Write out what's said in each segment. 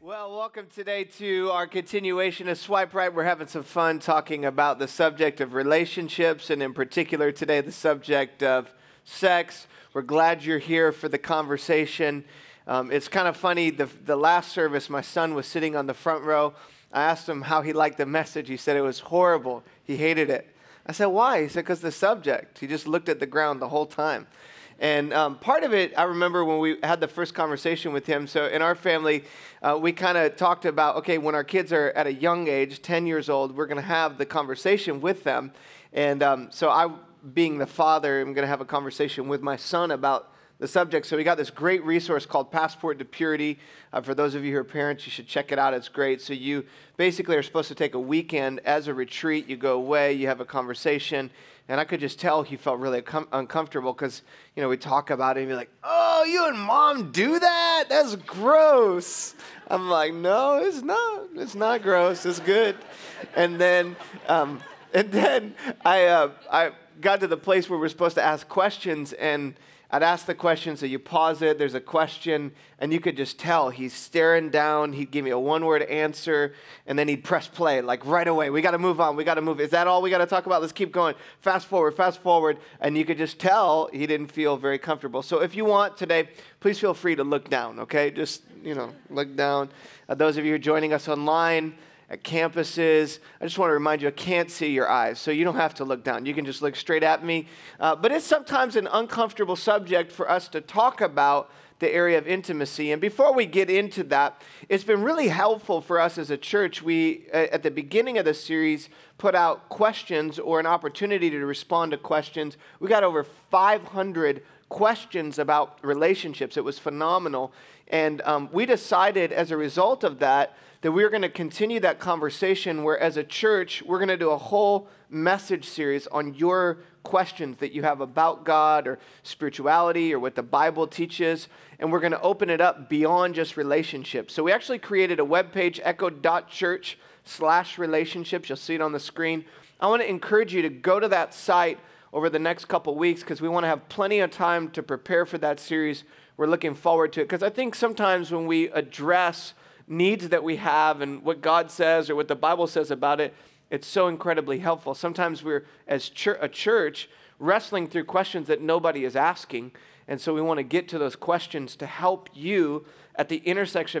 Well, welcome today to our continuation of Swipe Right. We're having some fun talking about the subject of relationships, and in particular today, the subject of sex. We're glad you're here for the conversation. It's kind of funny, the last service, my son was sitting on the front row. I asked him how he liked the message. He said it was horrible. He hated it. I said, why? He said, because the subject. He just looked at the ground the whole time. And part of it, I remember when we had the first conversation with him. So in our family, we kind of talked about, okay, when our kids are at a young age, 10 years old, we're going to have the conversation with them. And so I, being the father, am going to have a conversation with my son about the subject. So we got this great resource called Passport to Purity. For those of you who are parents, you should check it out. It's great. So you basically are supposed to take a weekend as a retreat. You go away, you have a conversation. And I could just tell he felt really uncomfortable because, you know, we talk about it and be like, oh, you and mom do that? That's gross. I'm like, no, it's not. It's not gross. It's good. And then I got to the place where we're supposed to ask questions, and I'd ask the question, so you pause it, there's a question, and you could just tell he's staring down. He'd give me a one-word answer, and then he'd press play, like right away. We got to move on. We got to move. Is that all we got to talk about? Let's keep going. Fast forward. And you could just tell he didn't feel very comfortable. So if you want today, please feel free to look down, okay? Just, look down. Those of you who are joining us online, at campuses, I just want to remind you, I can't see your eyes, so you don't have to look down. You can just look straight at me. But it's sometimes an uncomfortable subject for us to talk about the area of intimacy. And before we get into that, it's been really helpful for us as a church. We, at the beginning of the series, put out questions or an opportunity to respond to questions. We got over 500 questions about relationships. It was phenomenal. And we decided as a result of that we were going to continue that conversation where as a church, we're going to do a whole message series on your questions that you have about God or spirituality or what the Bible teaches. And we're going to open it up beyond just relationships. So we actually created a webpage, echo.church/relationships. You'll see it on the screen. I want to encourage you to go to that site over the next couple weeks because we want to have plenty of time to prepare for that series. We're looking forward to it because I think sometimes when we address needs that we have and what God says or what the Bible says about it, it's so incredibly helpful. Sometimes we're, as a church, wrestling through questions that nobody is asking, and so we want to get to those questions to help you at the intersection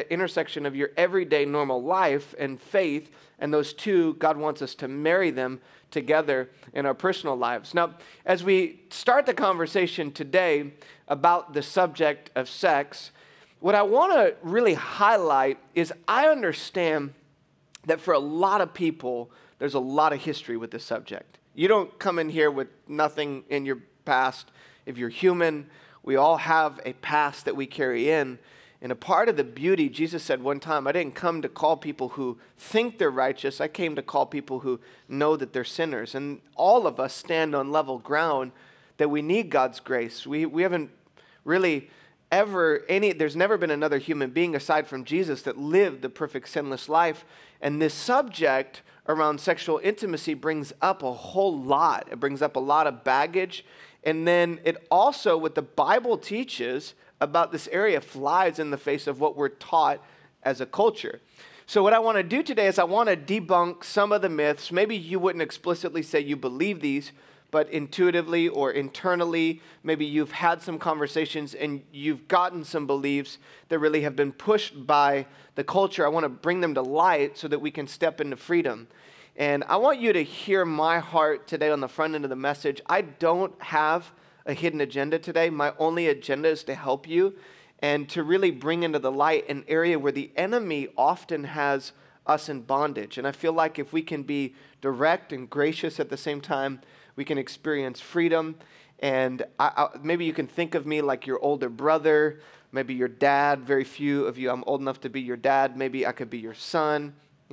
of your everyday normal life and faith, and those two, God wants us to marry them together in our personal lives. Now, as we start the conversation today about the subject of sex, what I want to really highlight is I understand that for a lot of people, there's a lot of history with this subject. You don't come in here with nothing in your past. If you're human, we all have a past that we carry in. And a part of the beauty, Jesus said one time, I didn't come to call people who think they're righteous. I came to call people who know that they're sinners. And all of us stand on level ground that we need God's grace. We haven't really there's never been another human being aside from Jesus that lived the perfect sinless life. And this subject around sexual intimacy brings up a whole lot. It brings up a lot of baggage. And then it also, what the Bible teaches about this area, flies in the face of what we're taught as a culture. So what I want to do today is I want to debunk some of the myths. Maybe you wouldn't explicitly say you believe these, but intuitively or internally, maybe you've had some conversations and you've gotten some beliefs that really have been pushed by the culture. I want to bring them to light so that we can step into freedom. And I want you to hear my heart today on the front end of the message. I don't have a hidden agenda today. My only agenda is to help you and to really bring into the light an area where the enemy often has us in bondage. And I feel like if we can be direct and gracious at the same time, we can experience freedom. And maybe you can think of me like your older brother, maybe your dad. Very few of you, I'm old enough to be your dad. Maybe I could be your son.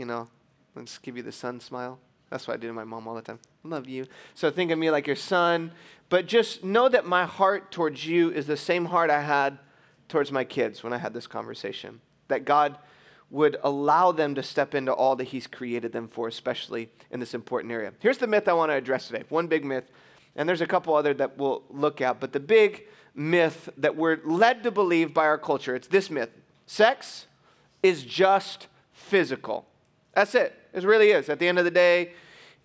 Let's give you the son smile. That's what I do to my mom all the time. I love you. So think of me like your son. But just know that my heart towards you is the same heart I had towards my kids when I had this conversation. That God would allow them to step into all that he's created them for, especially in this important area. Here's the myth I want to address today. One big myth, and there's a couple other that we'll look at, but the big myth that we're led to believe by our culture, it's this myth. Sex is just physical. That's it. It really is. At the end of the day,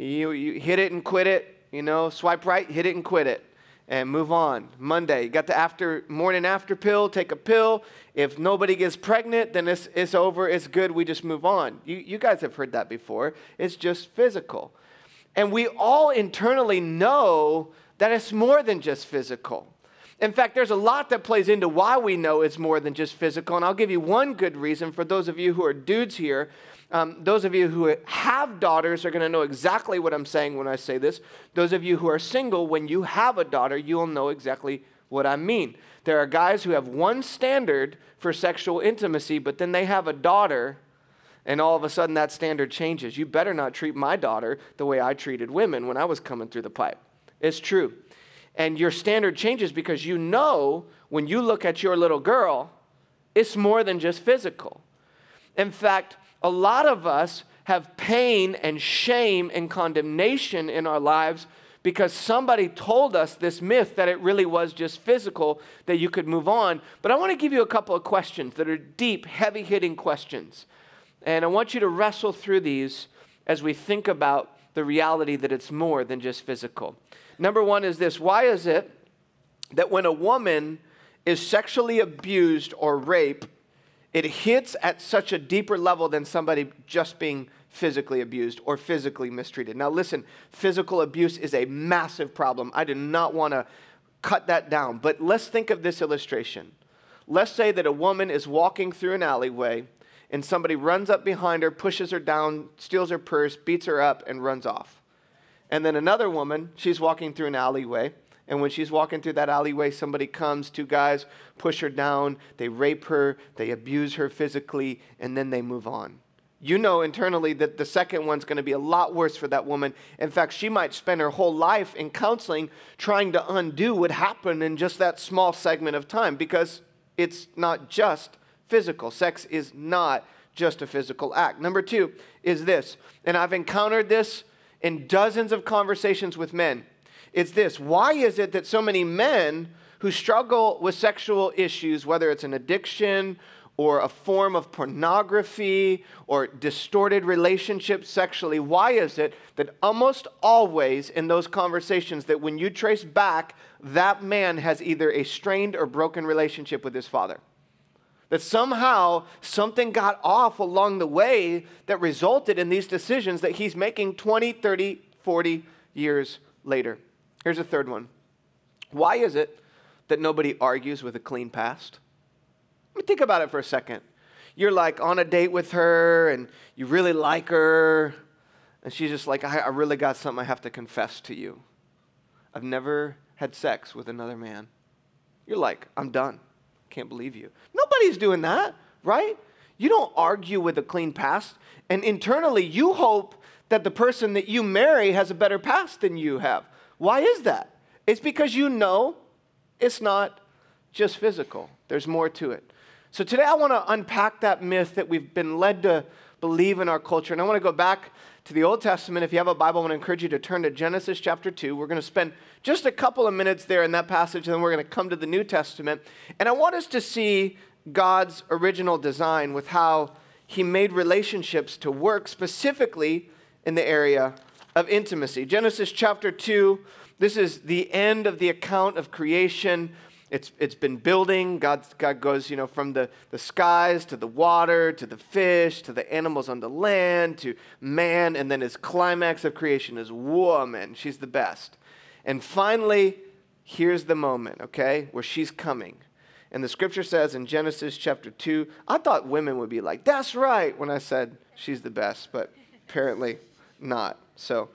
you hit it and quit it. Swipe right, hit it and quit it, and move on. Monday, you got the morning after pill, take a pill. If nobody gets pregnant, then it's over, it's good, we just move on. You guys have heard that before. It's just physical. And we all internally know that it's more than just physical. In fact, there's a lot that plays into why we know it's more than just physical, and I'll give you one good reason for those of you who are dudes here. Those of you who have daughters are going to know exactly what I'm saying when I say this. Those of you who are single, when you have a daughter, you'll know exactly what I mean. There are guys who have one standard for sexual intimacy, but then they have a daughter, and all of a sudden that standard changes. You better not treat my daughter the way I treated women when I was coming through the pipe. It's true. And your standard changes because you know when you look at your little girl, it's more than just physical. In fact, a lot of us have pain and shame and condemnation in our lives because somebody told us this myth that it really was just physical, that you could move on. But I want to give you a couple of questions that are deep, heavy-hitting questions. And I want you to wrestle through these as we think about the reality that it's more than just physical. Number one is this: why is it that when a woman is sexually abused or raped, it hits at such a deeper level than somebody just being physically abused or physically mistreated? Now listen, physical abuse is a massive problem. I do not want to cut that down, but let's think of this illustration. Let's say that a woman is walking through an alleyway and somebody runs up behind her, pushes her down, steals her purse, beats her up, and runs off. And then another woman, she's walking through an alleyway, and when she's walking through that alleyway, somebody comes, two guys push her down, they rape her, they abuse her physically, and then they move on. You know internally that the second one's going to be a lot worse for that woman. In fact, she might spend her whole life in counseling trying to undo what happened in just that small segment of time, because it's not just physical. Sex is not just a physical act. Number two is this, and I've encountered this in dozens of conversations with men. It's this: why is it that so many men who struggle with sexual issues, whether it's an addiction or a form of pornography or distorted relationships sexually, why is it that almost always in those conversations that when you trace back, that man has either a strained or broken relationship with his father? That somehow something got off along the way that resulted in these decisions that he's making 20, 30, 40 years later. Here's a third one. Why is it that nobody argues with a clean past? I mean, think about it for a second. You're like on a date with her and you really like her, and she's just like, I really got something I have to confess to you. I've never had sex with another man. You're like, I'm done. Can't believe you. Nobody's doing that, right? You don't argue with a clean past, and internally you hope that the person that you marry has a better past than you have. Why is that? It's because you know it's not just physical. There's more to it. So today I want to unpack that myth that we've been led to believe in our culture, and I want to go back to the Old Testament. If you have a Bible, I want to encourage you to turn to Genesis chapter 2. We're going to spend just a couple of minutes there in that passage, and then we're going to come to the New Testament. And I want us to see God's original design with how he made relationships to work specifically in the area of intimacy. Genesis chapter 2, this is the end of the account of creation. It's been building. God goes, from the skies to the water, to the fish, to the animals on the land, to man, and then his climax of creation is woman. She's the best. And finally, here's the moment, okay, where she's coming. And the scripture says in Genesis chapter 2, I thought women would be like, that's right, when I said she's the best, but apparently not. So,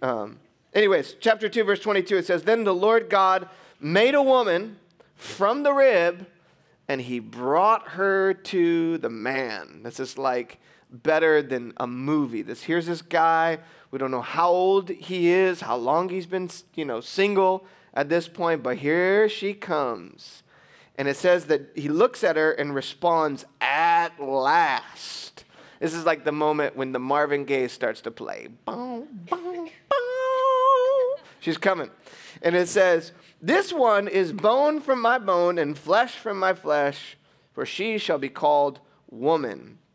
anyways, chapter 2, verse 22, it says, Then the Lord God made a woman from the rib, and he brought her to the man. This is like better than a movie. Here's this guy. We don't know how old he is, how long he's been, single at this point, but here she comes. And it says that he looks at her and responds, at last. This is like the moment when the Marvin Gaye starts to play. Boom, boom, boom. She's coming. And it says, This one is bone from my bone and flesh from my flesh, for she shall be called woman,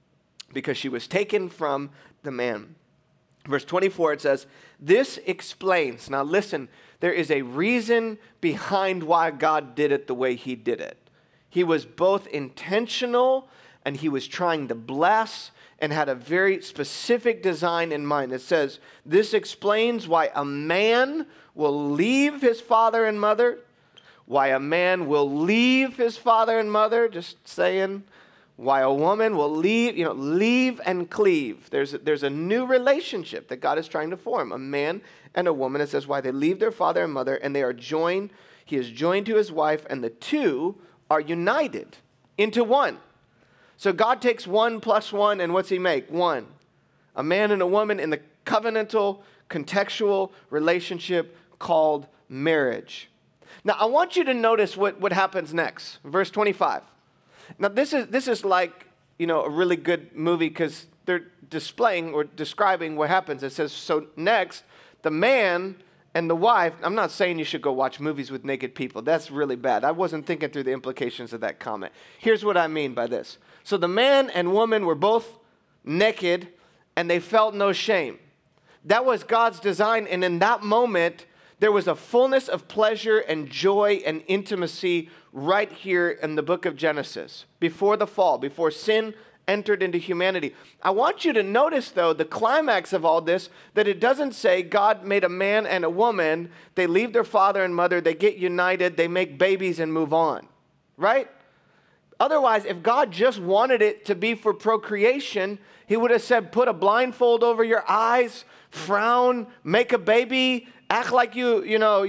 because she was taken from the man. Verse 24, it says, this explains. Now listen, there is a reason behind why God did it the way he did it. He was both intentional and he was trying to bless and had a very specific design in mind. It says, this explains why a man will leave his father and mother, why a man will leave his father and mother, just saying, why a woman will leave and cleave. There's a new relationship that God is trying to form, a man and a woman. It says why they leave their father and mother and they are joined. He is joined to his wife and the two are united into one. So God takes 1 + 1 and what's he make? One. A man and a woman in the covenantal, contextual relationship called marriage. Now I want you to notice what happens next. Verse 25. Now, this is like, a really good movie because they're displaying or describing what happens. It says, so next, the man and the wife, I'm not saying you should go watch movies with naked people. That's really bad. I wasn't thinking through the implications of that comment. Here's what I mean by this. So the man and woman were both naked and they felt no shame. That was God's design. And in that moment, there was a fullness of pleasure and joy and intimacy right here in the book of Genesis, before the fall, before sin entered into humanity. I want you to notice, though, the climax of all this, that it doesn't say God made a man and a woman, they leave their father and mother, they get united, they make babies and move on, right? Otherwise, if God just wanted it to be for procreation, he would have said, put a blindfold over your eyes, frown, make a baby, act like you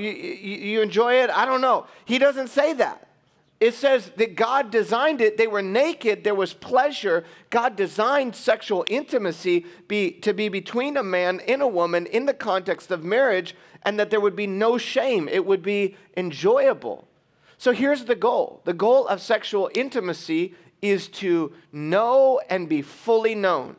enjoy it. I don't know. He doesn't say that. It says that God designed it. They were naked. There was pleasure. God designed sexual intimacy to be between a man and a woman in the context of marriage, and that there would be no shame. It would be enjoyable. So here's the goal. The goal of sexual intimacy is to know and be fully known.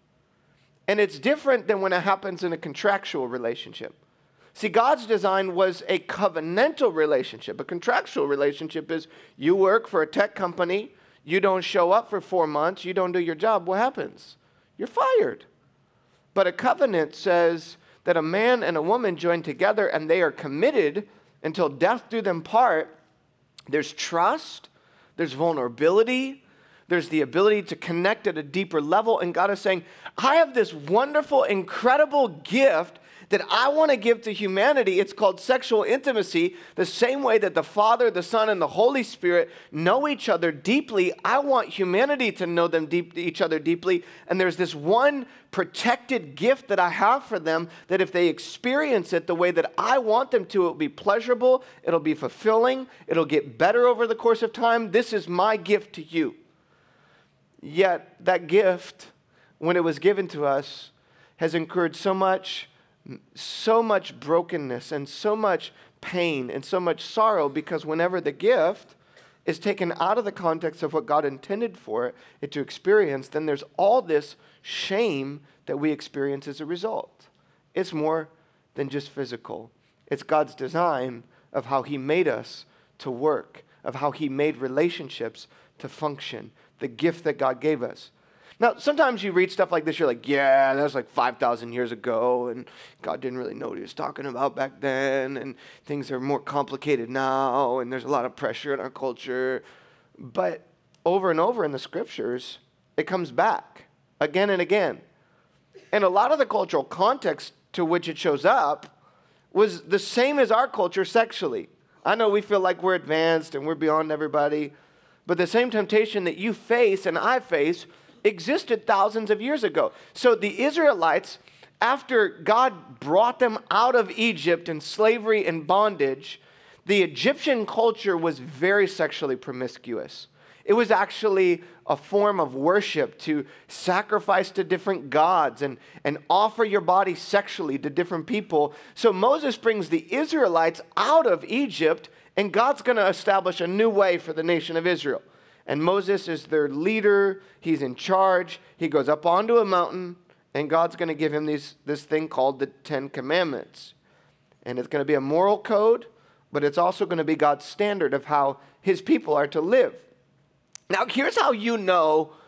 And it's different than when it happens in a contractual relationship. See, God's design was a covenantal relationship. A contractual relationship is you work for a tech company, you don't show up for 4 months, you don't do your job. What happens? You're fired. But a covenant says that a man and a woman join together and they are committed until death do them part. There's trust, there's vulnerability, there's the ability to connect at a deeper level. And God is saying, I have this wonderful, incredible gift that I want to give to humanity. It's called sexual intimacy. The same way that the Father, the Son, and the Holy Spirit know each other deeply, I want humanity to know each other deeply. And there's this one protected gift that I have for them that if they experience it the way that I want them to, it'll be pleasurable, it'll be fulfilling, it'll get better over the course of time. This is my gift to you. Yet that gift, when it was given to us, has incurred so much brokenness and so much pain and so much sorrow, because whenever the gift is taken out of the context of what God intended for it to experience, then there's all this shame that we experience as a result. It's more than just physical. It's God's design of how he made us to work, of how he made relationships to function, the gift that God gave us. Now, sometimes you read stuff like this, you're like, yeah, that was like 5,000 years ago, and God didn't really know what he was talking about back then, and things are more complicated now, and there's a lot of pressure in our culture. But over and over in the scriptures, it comes back again and again. And a lot of the cultural context to which it shows up was the same as our culture sexually. I know we feel like we're advanced and we're beyond everybody, but the same temptation that you face and I face existed thousands of years ago. So the Israelites, after God brought them out of Egypt and slavery and bondage, the Egyptian culture was very sexually promiscuous. It was actually a form of worship to sacrifice to different gods and offer your body sexually to different people. So Moses brings the Israelites out of Egypt, and God's going to establish a new way for the nation of Israel. And Moses is their leader. He's in charge. He goes up onto a mountain, and God's going to give him this thing called the 10 Commandments. And it's going to be a moral code, but it's also going to be God's standard of how his people are to live. Now, here's how you know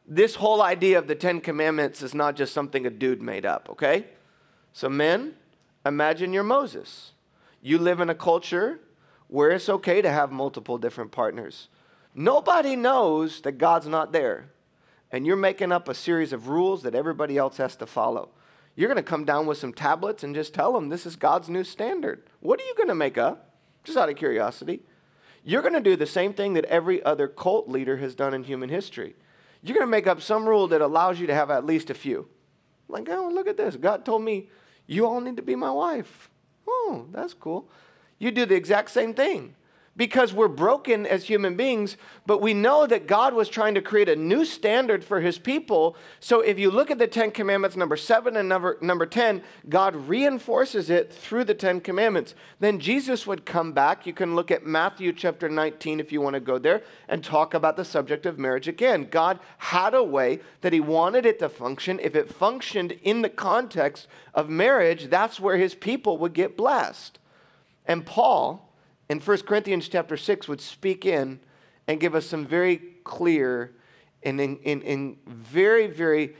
this whole idea of the Ten Commandments is not just something a dude made up, okay? So men, imagine you're Moses. You live in a culture where it's okay to have multiple different partners. Nobody knows that God's not there. And you're making up a series of rules that everybody else has to follow. You're going to come down with some tablets and just tell them this is God's new standard. What are you going to make up? Just out of curiosity. You're going to do the same thing that every other cult leader has done in human history. You're going to make up some rule that allows you to have at least a few. Like, oh, look at this. God told me you all need to be my wife. Oh, that's cool. You do the exact same thing. Because we're broken as human beings, but we know that God was trying to create a new standard for his people. So if you look at the Ten Commandments, number 7 and number 10, God reinforces it through the Ten Commandments. Then Jesus would come back. You can look at Matthew chapter 19 if you want to go there and talk about the subject of marriage again. God had a way that he wanted it to function. If it functioned in the context of marriage, that's where his people would get blessed. And Paul, in 1 Corinthians chapter 6, would speak in and give us some very clear and in very, very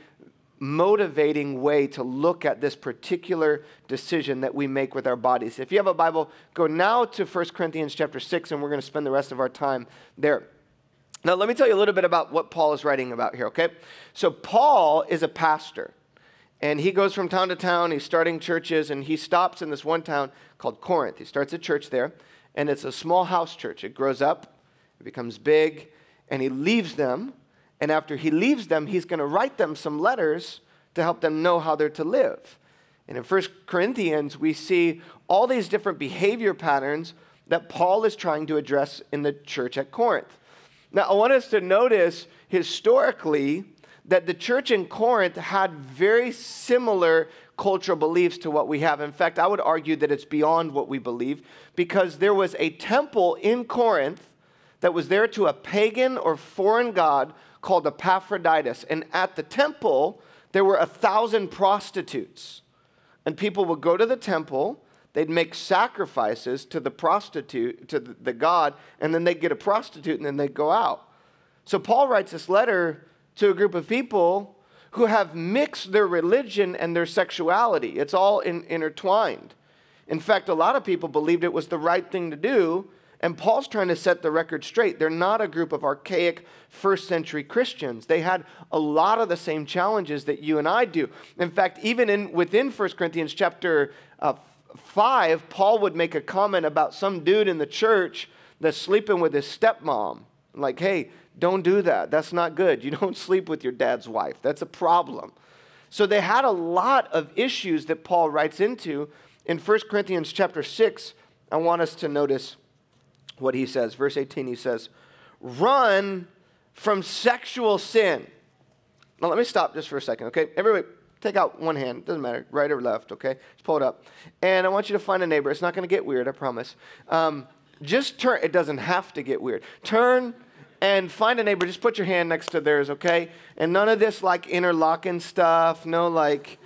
motivating way to look at this particular decision that we make with our bodies. If you have a Bible, go now to 1 Corinthians chapter 6, and we're going to spend the rest of our time there. Now, let me tell you a little bit about what Paul is writing about here, okay? So Paul is a pastor, and he goes from town to town. He's starting churches, and he stops in this one town called Corinth. He starts a church there. And it's a small house church. It grows up, it becomes big, and he leaves them. And after he leaves them, he's going to write them some letters to help them know how they're to live. And in 1 Corinthians, we see all these different behavior patterns that Paul is trying to address in the church at Corinth. Now, I want us to notice historically that the church in Corinth had very similar cultural beliefs to what we have. In fact, I would argue that it's beyond what we believe, because there was a temple in Corinth that was there to a pagan or foreign god called Epaphroditus. And at the temple, there were 1,000 prostitutes. And people would go to the temple, they'd make sacrifices to the prostitute, to the god, and then they'd get a prostitute and then they'd go out. So Paul writes this letter to a group of people who have mixed their religion and their sexuality. It's all intertwined. In fact, a lot of people believed it was the right thing to do, and Paul's trying to set the record straight. They're not a group of archaic first century Christians. They had a lot of the same challenges that you and I do. In fact, even within 1 Corinthians chapter 5, Paul would make a comment about some dude in the church that's sleeping with his stepmom. Like, hey, don't do that. That's not good. You don't sleep with your dad's wife. That's a problem. So they had a lot of issues that Paul writes into. In 1 Corinthians chapter 6, I want us to notice what he says. Verse 18, he says, run from sexual sin. Now let me stop just for a second, okay? Everybody, take out one hand. Doesn't matter, right or left, okay? Just pull it up. And I want you to find a neighbor. It's not going to get weird, I promise. Just turn. It doesn't have to get weird. Turn and find a neighbor. Just put your hand next to theirs, okay? And none of this like interlocking stuff. No like,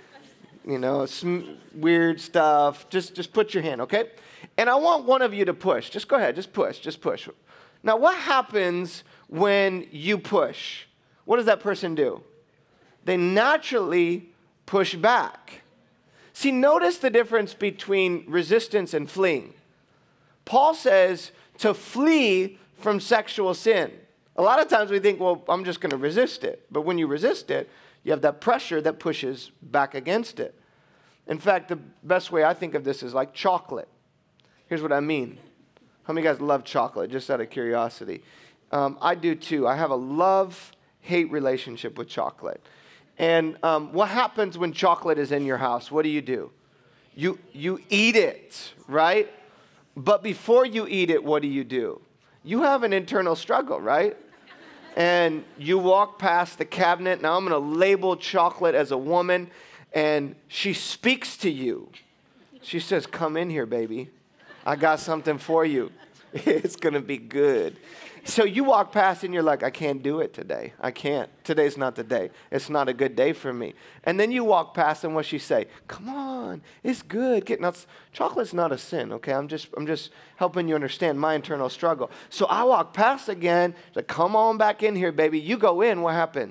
weird stuff. Just put your hand, okay? And I want one of you to push. Just go ahead. Just push. Now, what happens when you push? What does that person do? They naturally push back. See, notice the difference between resistance and fleeing. Paul says to flee from sexual sin. A lot of times we think, well, I'm just going to resist it. But when you resist it, you have that pressure that pushes back against it. In fact, the best way I think of this is like chocolate. Here's what I mean. How many of you guys love chocolate, just out of curiosity? I do too. I have a love-hate relationship with chocolate. And what happens when chocolate is in your house? What do? You eat it, right? But before you eat it, what do? You have an internal struggle, right? And you walk past the cabinet. Now I'm going to label chocolate as a woman. And she speaks to you. She says, come in here, baby. I got something for you. It's going to be good. So you walk past and you're like, I can't do it today. I can't. Today's not the day. It's not a good day for me. And then you walk past and what she say? Come on, it's good. Now, chocolate's not a sin, okay? I'm just helping you understand my internal struggle. So I walk past again, like, come on back in here, baby. You go in, what happens?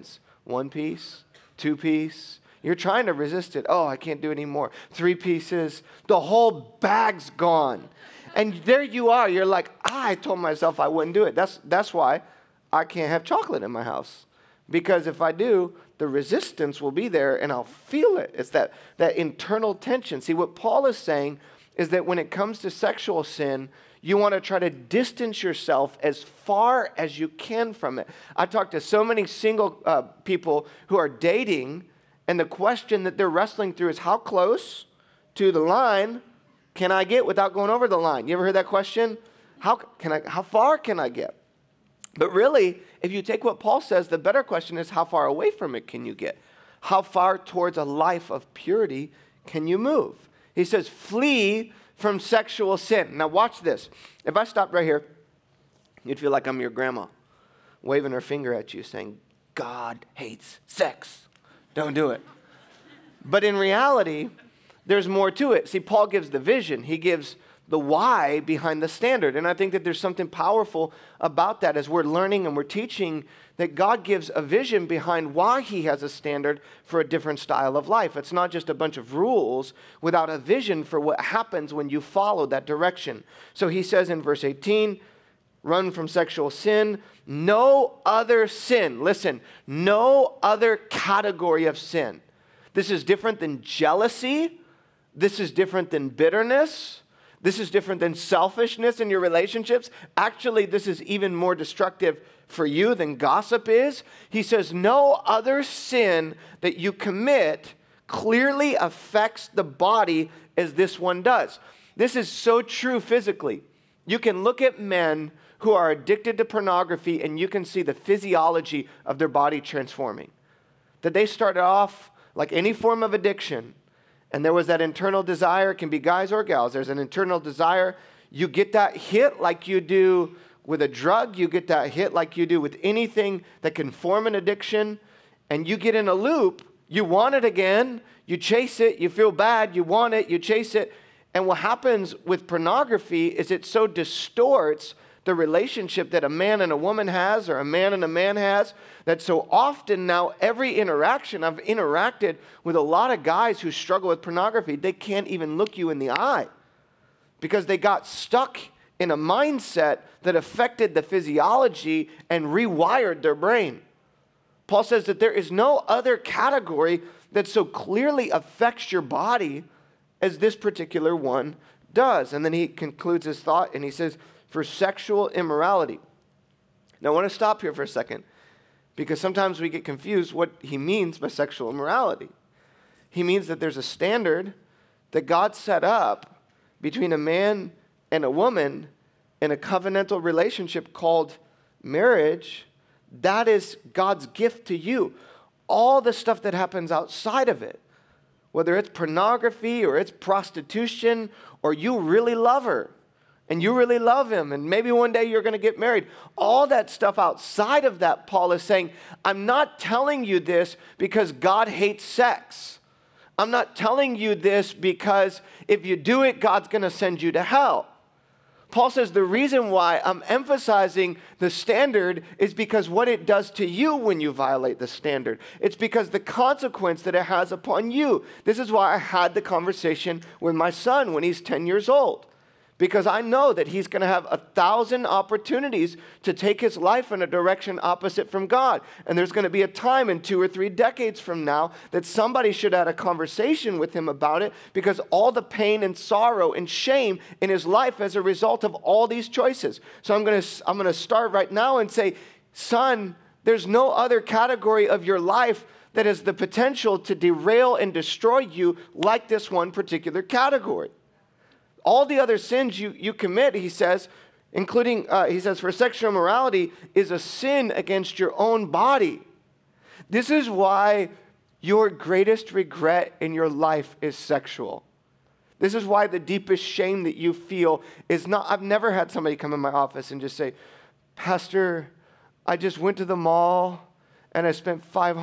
1 piece, 2 piece. You're trying to resist it. Oh, I can't do it anymore. 3 pieces. The whole bag's gone. And there you are. You're like, I told myself I wouldn't do it. That's why I can't have chocolate in my house. Because if I do, the resistance will be there and I'll feel it. It's that internal tension. See, what Paul is saying is that when it comes to sexual sin, you want to try to distance yourself as far as you can from it. I talk to so many single people who are dating, and the question that they're wrestling through is, how close to the line can I get without going over the line? You ever heard that question? How far can I get? But really, if you take what Paul says, the better question is, how far away from it can you get? How far towards a life of purity can you move? He says, flee from sexual sin. Now watch this. If I stopped right here, you'd feel like I'm your grandma, waving her finger at you saying, God hates sex. Don't do it. But in reality, there's more to it. See, Paul gives the vision. He gives the why behind the standard. And I think that there's something powerful about that as we're learning and we're teaching that God gives a vision behind why he has a standard for a different style of life. It's not just a bunch of rules without a vision for what happens when you follow that direction. So he says in verse 18, run from sexual sin. No other sin, listen, no other category of sin. This is different than jealousy. This is different than bitterness. This is different than selfishness in your relationships. Actually, this is even more destructive for you than gossip is. He says, no other sin that you commit clearly affects the body as this one does. This is so true physically. You can look at men who are addicted to pornography and you can see the physiology of their body transforming. That they started off like any form of addiction, and there was that internal desire. It can be guys or gals. There's an internal desire. You get that hit like you do with a drug. You get that hit like you do with anything that can form an addiction. And you get in a loop. You want it again. You chase it. You feel bad. You want it. You chase it. And what happens with pornography is it so distorts the relationship that a man and a woman has or a man and a man has, that so often now every interaction, I've interacted with a lot of guys who struggle with pornography, they can't even look you in the eye because they got stuck in a mindset that affected the physiology and rewired their brain. Paul says that there is no other category that so clearly affects your body as this particular one does. And then he concludes his thought and he says, for sexual immorality. Now I want to stop here for a second because sometimes we get confused what he means by sexual immorality. He means that there's a standard that God set up between a man and a woman in a covenantal relationship called marriage. That is God's gift to you. All the stuff that happens outside of it, whether it's pornography or it's prostitution or you really love her, and you really love him, and maybe one day you're going to get married. All that stuff outside of that, Paul is saying, I'm not telling you this because God hates sex. I'm not telling you this because if you do it, God's going to send you to hell. Paul says the reason why I'm emphasizing the standard is because what it does to you when you violate the standard. It's because the consequence that it has upon you. This is why I had the conversation with my son when he's 10 years old. Because I know that he's going to have 1,000 opportunities to take his life in a direction opposite from God. And there's going to be a time in 2 or 3 decades from now that somebody should have a conversation with him about it because all the pain and sorrow and shame in his life as a result of all these choices. So I'm going to start right now and say, son, there's no other category of your life that has the potential to derail and destroy you like this one particular category. All the other sins you commit, he says, including, he says, for sexual immorality is a sin against your own body. This is why your greatest regret in your life is sexual. This is why the deepest shame that you feel is not, I've never had somebody come in my office and just say, Pastor, I just went to the mall and I spent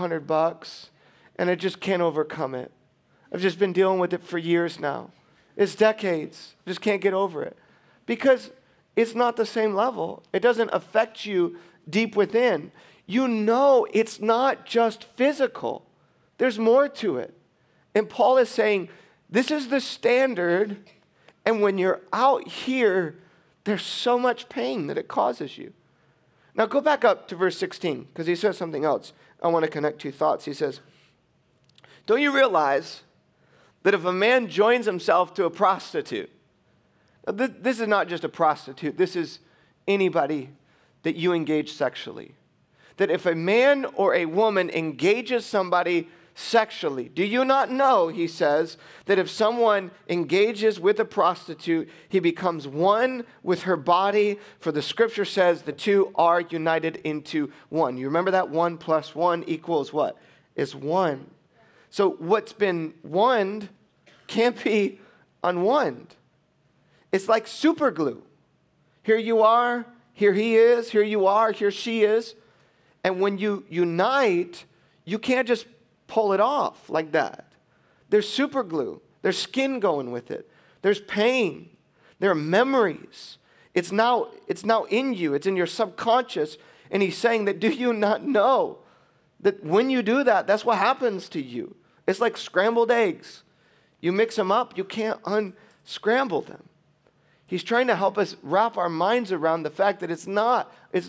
$500 and I just can't overcome it. I've just been dealing with it for years now. It's decades. Just can't get over it. Because it's not the same level. It doesn't affect you deep within. you know it's not just physical. There's more to it. And Paul is saying, this is the standard, and when you're out here, there's so much pain that it causes you. Now go back up to verse 16, because he says something else. I want to connect two thoughts. He says, don't you realize that if a man joins himself to a prostitute, this is not just a prostitute, this is anybody that you engage sexually. That if a man or a woman engages somebody sexually, do you not know, he says, that if someone engages with a prostitute, he becomes one with her body? For the scripture says the two are united into one. You remember that 1 + 1 equals what? Is 1. So what's been oned can't be unwound. It's like super glue. Here you are, here he is, here you are, here she is. And when you unite, you can't just pull it off like that. There's super glue. There's skin going with it. There's pain. There are memories. It's now in you. It's in your subconscious. And he's saying that, do you not know that when you do that, that's what happens to you? It's like scrambled eggs. You mix them up, you can't unscramble them. He's trying to help us wrap our minds around the fact that it's not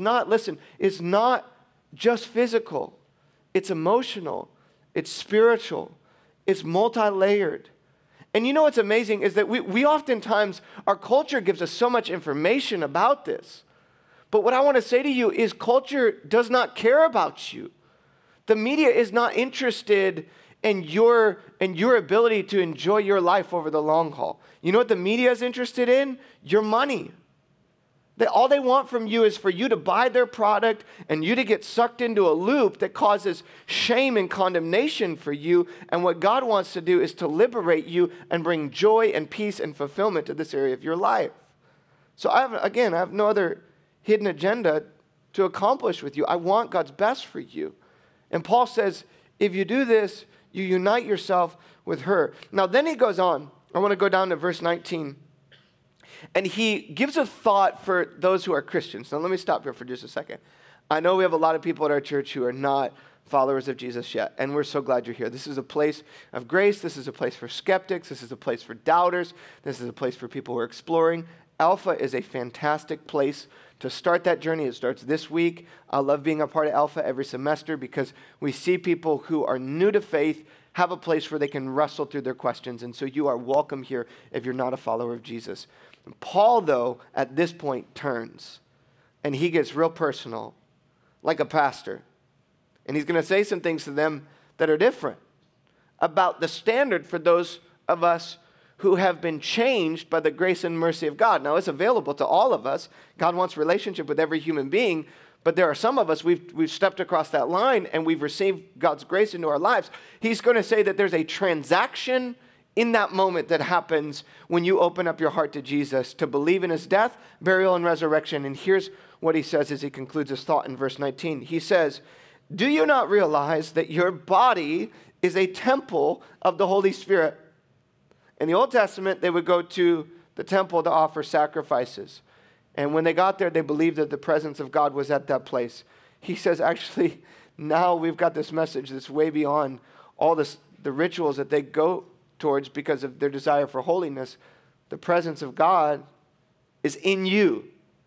just physical. It's emotional. It's spiritual. It's multi-layered. And you know what's amazing is that we oftentimes, our culture gives us so much information about this. But what I want to say to you is culture does not care about you. The media is not interested in your ability to enjoy your life over the long haul. You know what the media is interested in? Your money. All they want from you is for you to buy their product and you to get sucked into a loop that causes shame and condemnation for you. And what God wants to do is to liberate you and bring joy and peace and fulfillment to this area of your life. So I have no other hidden agenda to accomplish with you. I want God's best for you. And Paul says, if you do this, you unite yourself with her. Now then he goes on. I want to go down to verse 19. And he gives a thought for those who are Christians. Now let me stop here for just a second. I know we have a lot of people at our church who are not followers of Jesus yet, and we're so glad you're here. This is a place of grace. This is a place for skeptics. This is a place for doubters. This is a place for people who are exploring. Alpha is a fantastic place to start that journey. It starts this week. I love being a part of Alpha every semester because we see people who are new to faith have a place where they can wrestle through their questions. And so you are welcome here if you're not a follower of Jesus. And Paul, though, at this point turns and he gets real personal, like a pastor. And he's going to say some things to them that are different about the standard for those of us who have been changed by the grace and mercy of God. Now, it's available to all of us. God wants relationship with every human being, but there are some of us, we've stepped across that line and we've received God's grace into our lives. He's going to say that there's a transaction in that moment that happens when you open up your heart to Jesus, to believe in his death, burial, and resurrection. And here's what he says as he concludes his thought in verse 19. He says, do you not realize that your body is a temple of the Holy Spirit? In the Old Testament, they would go to the temple to offer sacrifices. And when they got there, they believed that the presence of God was at that place. He says, actually, now we've got this message that's way beyond all the rituals that they go towards because of their desire for holiness. The presence of God is in you.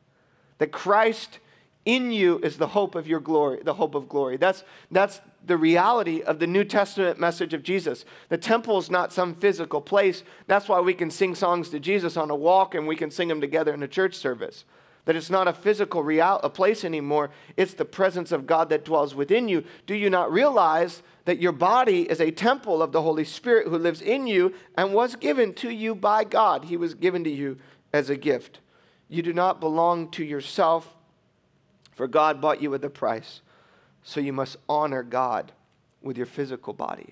That Christ in you is the hope of your glory, the hope of glory. That's the reality of the New Testament message of Jesus. The temple is not some physical place. That's why we can sing songs to Jesus on a walk and we can sing them together in a church service. That it's not a physical a place anymore. It's the presence of God that dwells within you. Do you not realize that your body is a temple of the Holy Spirit who lives in you and was given to you by God? He was given to you as a gift. You do not belong to yourself, for God bought you with a price. So you must honor God with your physical body.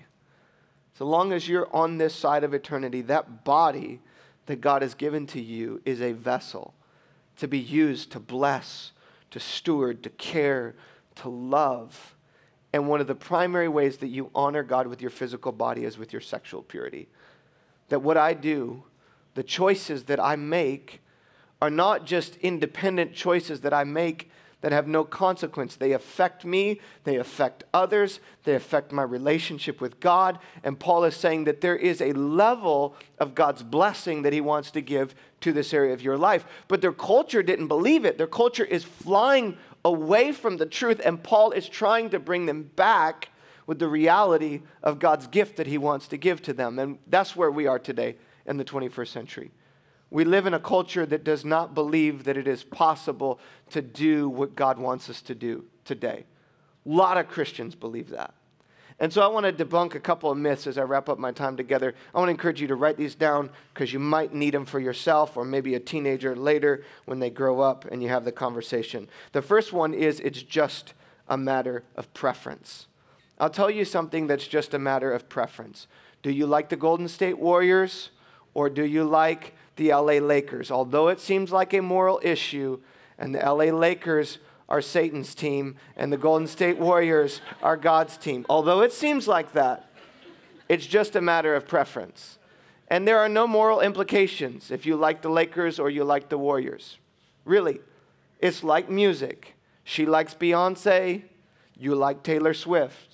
So long as you're on this side of eternity, that body that God has given to you is a vessel to be used to bless, to steward, to care, to love. And one of the primary ways that you honor God with your physical body is with your sexual purity. That what I do, the choices that I make, are not just independent choices that I make that have no consequence. They affect me, they affect others, they affect my relationship with God. And Paul is saying that there is a level of God's blessing that he wants to give to this area of your life. But their culture didn't believe it. Their culture is flying away from the truth, and Paul is trying to bring them back with the reality of God's gift that he wants to give to them. And that's where we are today in the 21st century. We live in a culture that does not believe that it is possible to do what God wants us to do today. A lot of Christians believe that. And so I want to debunk a couple of myths as I wrap up my time together. I want to encourage you to write these down because you might need them for yourself or maybe a teenager later when they grow up and you have the conversation. The first one is it's just a matter of preference. I'll tell you something that's just a matter of preference. Do you like the Golden State Warriors or do you like the LA Lakers? Although it seems like a moral issue, and the LA Lakers are Satan's team, and the Golden State Warriors are God's team. Although it seems like that, it's just a matter of preference. And there are no moral implications if you like the Lakers or you like the Warriors. Really, it's like music. She likes Beyonce, you like Taylor Swift.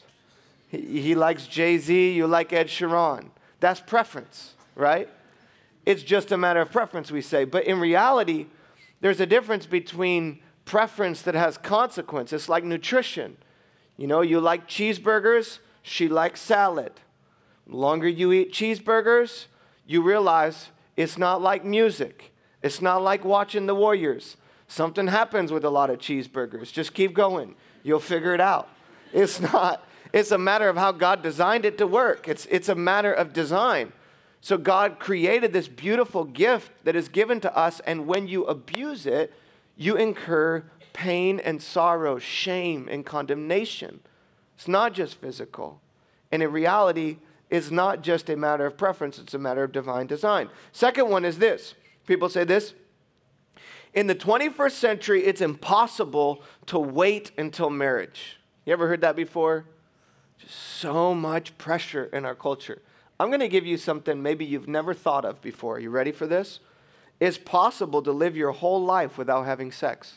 He likes Jay-Z, you like Ed Sheeran. That's preference, right? It's just a matter of preference, we say. But in reality, there's a difference between preference that has consequence. It's like nutrition. You know, you like cheeseburgers, she likes salad. The longer you eat cheeseburgers, you realize it's not like music. It's not like watching the Warriors. Something happens with a lot of cheeseburgers. Just keep going. You'll figure it out. It's not. It's a matter of how God designed it to work. It's a matter of design. So God created this beautiful gift that is given to us, and when you abuse it, you incur pain and sorrow, shame and condemnation. It's not just physical. And in reality, it's not just a matter of preference, it's a matter of divine design. Second one is this. People say this. In the 21st century, it's impossible to wait until marriage. You ever heard that before? Just so much pressure in our culture. I'm going to give you something maybe you've never thought of before. Are you ready for this? It's possible to live your whole life without having sex.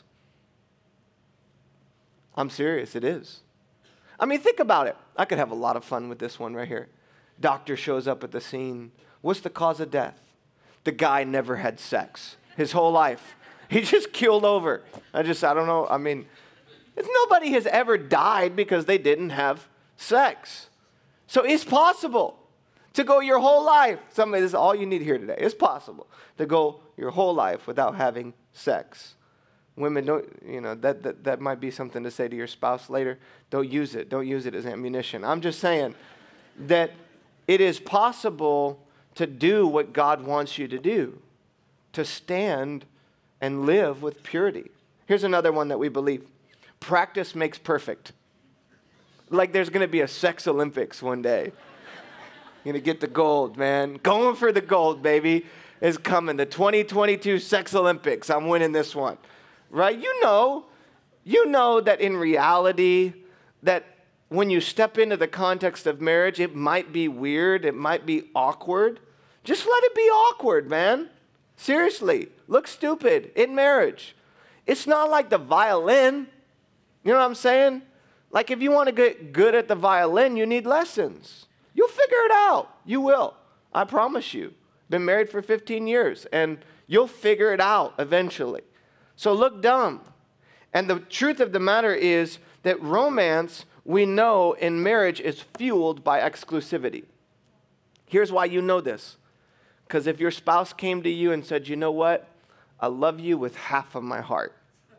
I'm serious, it is. I mean, think about it. I could have a lot of fun with this one right here. Doctor shows up at the scene. What's the cause of death? The guy never had sex his whole life. He just keeled over. I don't know. I mean, nobody has ever died because they didn't have sex. So it's possible to go your whole life. This is all you need here today. It's possible to go your whole life without having sex. Women, that might be something to say to your spouse later. Don't use it. Don't use it as ammunition. I'm just saying that it is possible to do what God wants you to do, to stand and live with purity. Here's another one that we believe. Practice makes perfect. Like there's going to be a sex Olympics one day. You're going to get the gold, man. Going for the gold, baby, is coming. The 2022 Sex Olympics. I'm winning this one. Right? You know that in reality, that when you step into the context of marriage, it might be weird. It might be awkward. Just let it be awkward, man. Seriously. Look stupid in marriage. It's not like the violin. You know what I'm saying? Like if you want to get good at the violin, you need lessons. You'll figure it out. You will. I promise you. Been married for 15 years, and you'll figure it out eventually. So look dumb. And the truth of the matter is that romance, we know in marriage, is fueled by exclusivity. Here's why you know this. Because if your spouse came to you and said, you know what? I love you with half of my heart.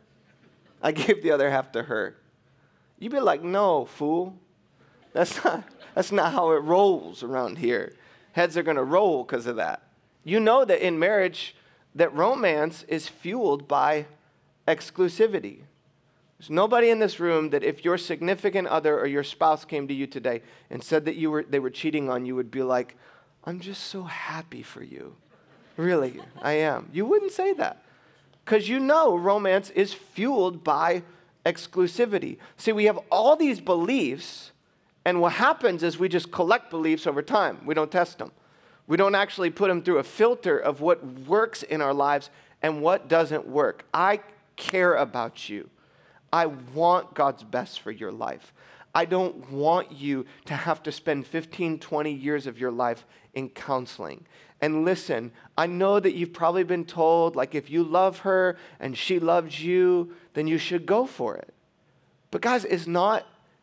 I gave the other half to her. You'd be like, no, fool. That's not how it rolls around here. Heads are going to roll because of that. You know that in marriage, that romance is fueled by exclusivity. There's nobody in this room that if your significant other or your spouse came to you today and said that they were cheating on you, would be like, I'm just so happy for you. Really, I am. You wouldn't say that. Because you know romance is fueled by exclusivity. See, we have all these beliefs, and what happens is we just collect beliefs over time. We don't test them. We don't actually put them through a filter of what works in our lives and what doesn't work. I care about you. I want God's best for your life. I don't want you to have to spend 15, 20 years of your life in counseling. And listen, I know that you've probably been told, like, if you love her and she loves you, then you should go for it. But guys, it's not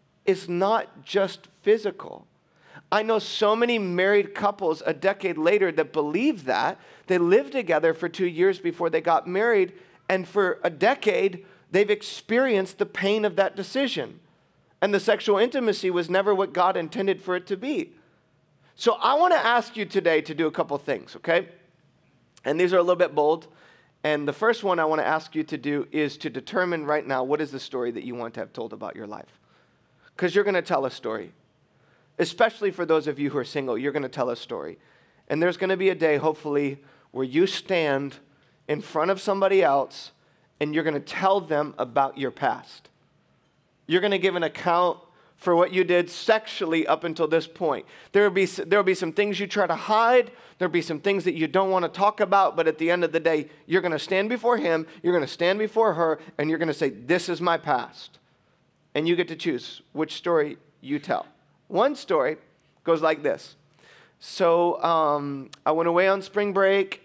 just physical. I know so many married couples a decade later that believe that. They lived together for 2 years before they got married, and for a decade, they've experienced the pain of that decision. And the sexual intimacy was never what God intended for it to be. So I want to ask you today to do a couple things, okay? And these are a little bit bold. And the first one I want to ask you to do is to determine right now what is the story that you want to have told about your life. Because you're going to tell a story. Especially for those of you who are single, you're going to tell a story. And there's going to be a day, hopefully, where you stand in front of somebody else and you're going to tell them about your past. You're going to give an account for what you did sexually up until this point. There will be some things you try to hide. There'll be some things that you don't want to talk about, but at the end of the day, you're going to stand before him, you're going to stand before her, and you're going to say, this is my past. And you get to choose which story you tell. One story goes like this. So I went away on spring break,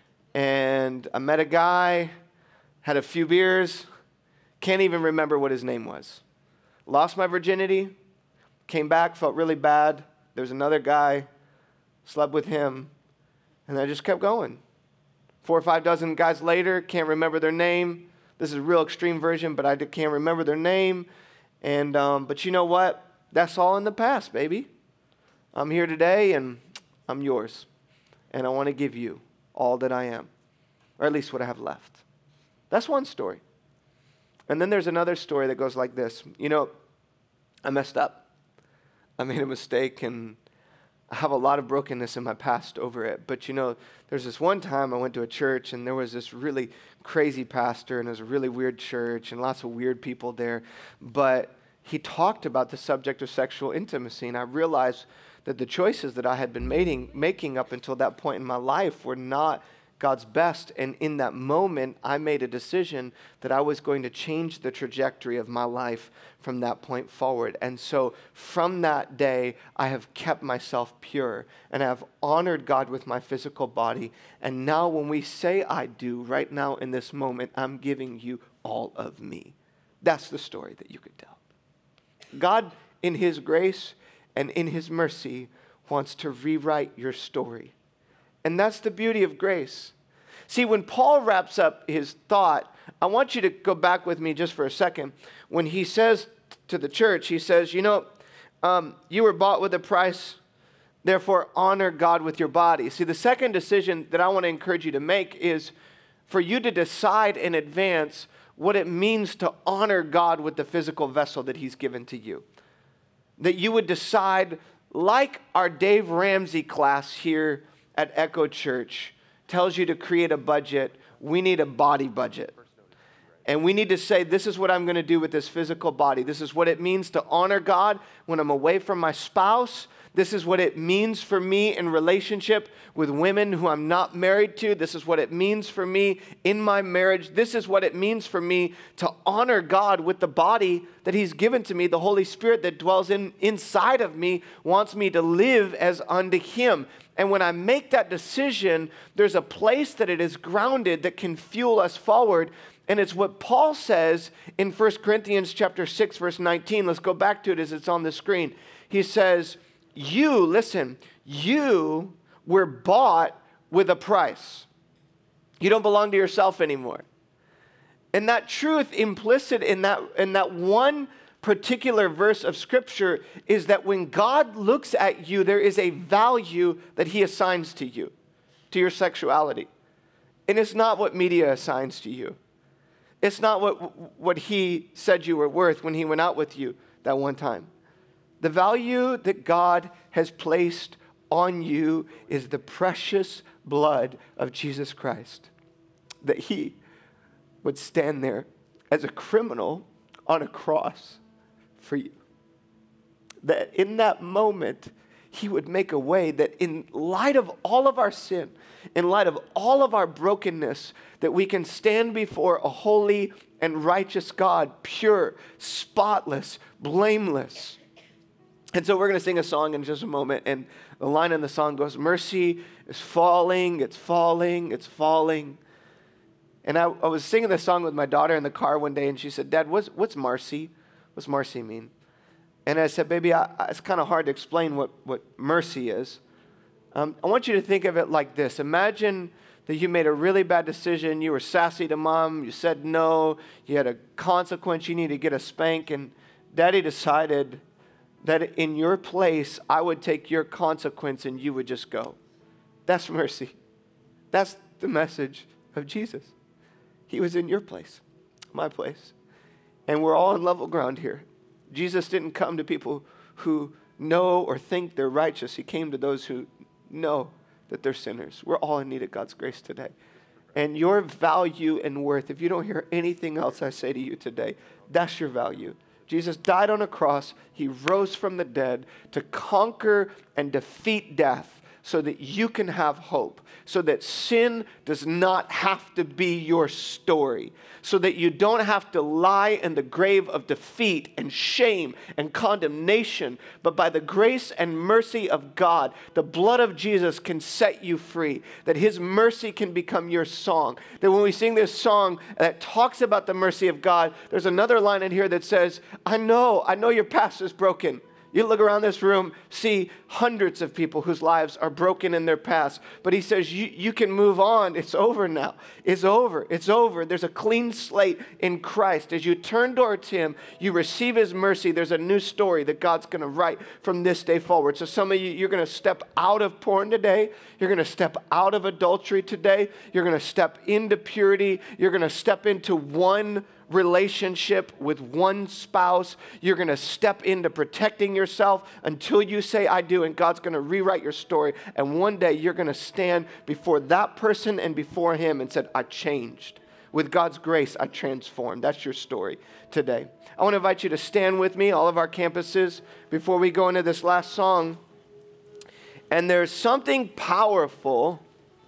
and I met a guy, had a few beers, can't even remember what his name was. Lost my virginity, came back, felt really bad. There's another guy, slept with him, and I just kept going. 4 or 5 dozen guys later, can't remember their name. This is a real extreme version, but I can't remember their name. And but you know what? That's all in the past, baby. I'm here today, and I'm yours. And I want to give you all that I am, or at least what I have left. That's one story. And then there's another story that goes like this. You know, I messed up. I made a mistake, and I have a lot of brokenness in my past over it. But you know, there's this one time I went to a church, and there was this really crazy pastor, and it was a really weird church, and lots of weird people there. But he talked about the subject of sexual intimacy, and I realized that the choices that I had been making up until that point in my life were not God's best. And in that moment, I made a decision that I was going to change the trajectory of my life from that point forward. And so from that day, I have kept myself pure, and I have honored God with my physical body. And now when we say I do, right now in this moment, I'm giving you all of me. That's the story that you could tell. God, in his grace and in his mercy, wants to rewrite your story. And that's the beauty of grace. See, when Paul wraps up his thought, I want you to go back with me just for a second. When he says to the church, he says, you know, you were bought with a price, therefore honor God with your body. See, the second decision that I want to encourage you to make is for you to decide in advance what it means to honor God with the physical vessel that he's given to you. That you would decide, like our Dave Ramsey class here at Echo Church tells you to create a budget, we need a body budget. And we need to say, this is what I'm going to do with this physical body. This is what it means to honor God when I'm away from my spouse. This is what it means for me in relationship with women who I'm not married to. This is what it means for me in my marriage. This is what it means for me to honor God with the body that he's given to me. The Holy Spirit that dwells inside of me wants me to live as unto him. And when I make that decision, there's a place that it is grounded that can fuel us forward. And it's what Paul says in 1 Corinthians chapter 6, verse 19. Let's go back to it as it's on the screen. He says, you were bought with a price. You don't belong to yourself anymore. And that truth implicit in that one particular verse of Scripture is that when God looks at you, there is a value that he assigns to you, to your sexuality. And it's not what media assigns to you. It's not what he said you were worth when he went out with you that one time. The value that God has placed on you is the precious blood of Jesus Christ. That he would stand there as a criminal on a cross for you. That in that moment, he would make a way that in light of all of our sin, in light of all of our brokenness, that we can stand before a holy and righteous God, pure, spotless, blameless. And so we're going to sing a song in just a moment, and the line in the song goes, mercy is falling, it's falling, it's falling. And I was singing this song with my daughter in the car one day, and she said, Dad, what's mercy? What's mercy mean? And I said, baby, it's kind of hard to explain what mercy is. I want you to think of it like this. Imagine that you made a really bad decision. You were sassy to mom. You said no. You had a consequence. You need to get a spank. And Daddy decided that in your place, I would take your consequence and you would just go. That's mercy. That's the message of Jesus. He was in your place, my place. And we're all on level ground here. Jesus didn't come to people who know or think they're righteous. He came to those who know that they're sinners. We're all in need of God's grace today. And your value and worth, if you don't hear anything else I say to you today, that's your value. Jesus died on a cross. He rose from the dead to conquer and defeat death so that you can have hope, so that sin does not have to be your story, so that you don't have to lie in the grave of defeat and shame and condemnation, but by the grace and mercy of God, the blood of Jesus can set you free, that his mercy can become your song. That when we sing this song that talks about the mercy of God, there's another line in here that says, I know your past is broken. You look around this room, see hundreds of people whose lives are broken in their past. But he says, you can move on. It's over now. It's over. It's over. There's a clean slate in Christ. As you turn towards him, you receive his mercy. There's a new story that God's going to write from this day forward. So some of you, you're going to step out of porn today. You're going to step out of adultery today. You're going to step into purity. You're going to step into one relationship with one spouse. You're going to step into protecting yourself until you say, I do, and God's going to rewrite your story. And one day you're going to stand before that person and before him and said, I changed. With God's grace, I transformed. That's your story today. I want to invite you to stand with me, all of our campuses, before we go into this last song. And there's something powerful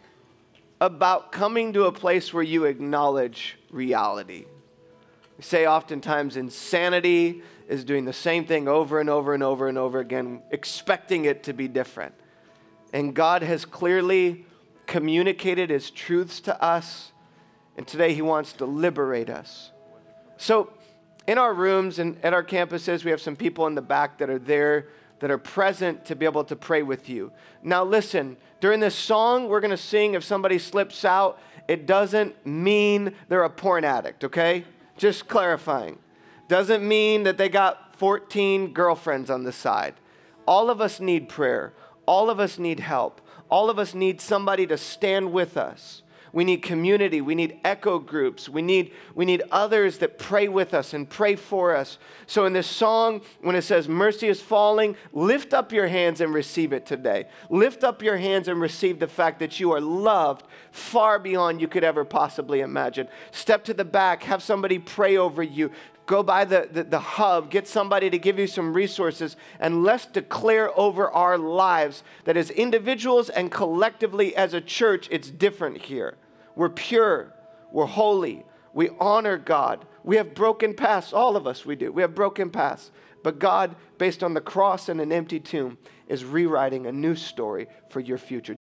about coming to a place where you acknowledge reality. We say oftentimes insanity is doing the same thing over and over and over and over again, expecting it to be different. And God has clearly communicated his truths to us, and today he wants to liberate us. So in our rooms and at our campuses, we have some people in the back that are there, that are present to be able to pray with you. Now listen, during this song we're going to sing, if somebody slips out, it doesn't mean they're a porn addict, okay? Just clarifying. Doesn't mean that they got 14 girlfriends on the side. All of us need prayer. All of us need help. All of us need somebody to stand with us. We need community. We need echo groups. We need others that pray with us and pray for us. So in this song, when it says mercy is falling, lift up your hands and receive it today. Lift up your hands and receive the fact that you are loved far beyond you could ever possibly imagine. Step to the back. Have somebody pray over you. Go by the hub, get somebody to give you some resources, and let's declare over our lives that as individuals and collectively as a church, it's different here. We're pure, we're holy, we honor God. We have broken pasts, all of us we do. We have broken pasts. But God, based on the cross and an empty tomb, is rewriting a new story for your future.